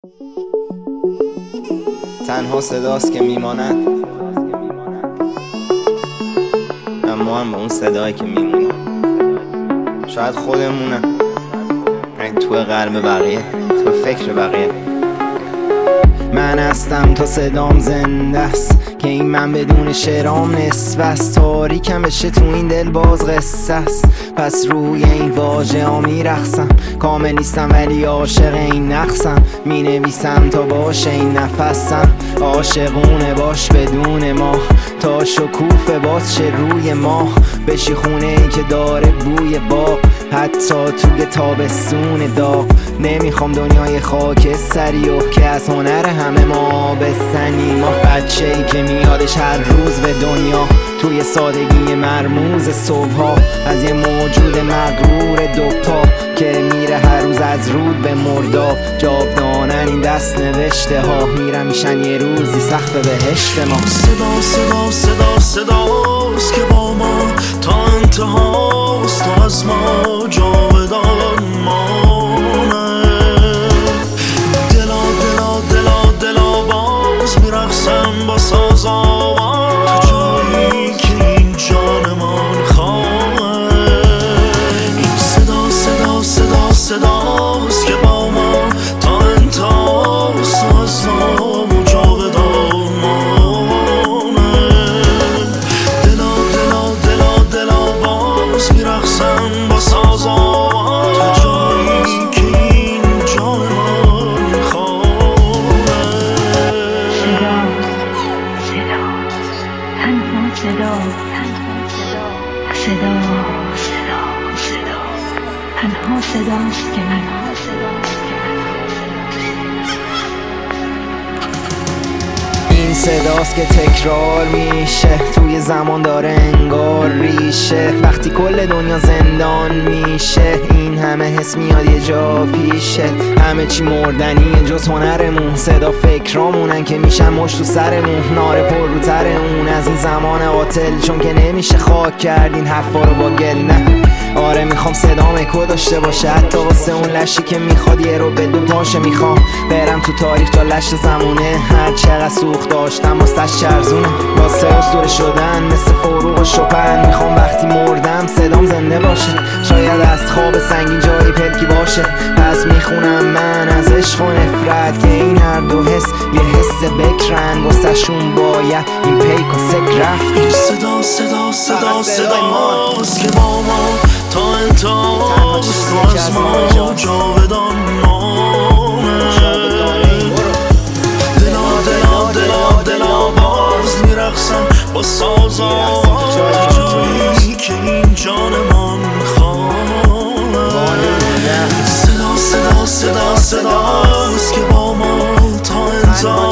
تنها صداست که میماند، اما هم با اون صدایی که میمونه شاید خودمونم، تو قلب بقیه، تو فکر بقیه. من هستم تا صدام زنده است، که این من بدون شعرام نصف است. تاریکم بشه تو این دل باز قصه است، پس روی این واژه ها میرقصم. کامل نیستم ولی عاشق این نقصم، می نویسم تا باشه این نفسم. عاشقونه باش بدون ما، تا شکوفه باز شه روی ما. بشی خونه ای که داره بوی باغ، حتی توی تابستون داغ. نمیخوام دنیای خاکستری و که از هنر همه ما بستنی. ما بچه ای که میادش هر روز به دنیا، توی سادگی مرموز صبحها. از یه موجود مغرور دوپا که میره هر روز از رود به مرداب. جاودانن این دست نوشته ها، میرم میشن یه روزی سقف بهشت ما. صدا صدا صدا صداست که با ما تا انتهاست، تا از ما جاودان مانه. دلا دلا دلا دلا باز میرقصم با ساز آواز، تو جایی که این جانمان خواه. این صدا صدا صدا صداست که با ما تا انتهاست، تا از ما جاودان مانه. دلا دلا دلا دلا باز میرقصم با ساز آواز، تو جایی که این جانمان خواه. تنها صداست که من این صداست که تکرار میشه، توی زمان داره انگار ریشه. وقتی کل دنیا زندان میشه، این همه حس میاد یه جا پیشه. همه چی مردنیه جز هنرمون، صدا فکرامونن که میشن مشت تو سرمون. ناره پر رو تر اون از این زمان قاتل، چون که نمیشه خاک کردین حرفا رو با گل. نه آره میخوام صدام اکو داشته باشه، حتی واسه اون لشی که میخواد یه رو به دو پاشه. میخوام برم تو تاریخ تا لش زمونه، هر چقدر سوخت داشتم واسه چرزونه. واسه اسطوره شدن مثل فروغ و شوپن، میخوام وقتی مردم صدام زنده باشه. شاید از خواب سنگین جایی پلکی باشه، پس میخونم من از عشق و نفرت، که این هر دو حس یه حس بکرن. واسه شون باید این پیک و سک رفت. این صدا صدا صدا صداست که با ما تا انتهاست، تو از ما جاودان مانه. دلا دلا دلا دلا باز میرقصم با ساز آواز، جایی که این جانمان خواه. صدا صدا صدا صداست که با ما تا انتهاست.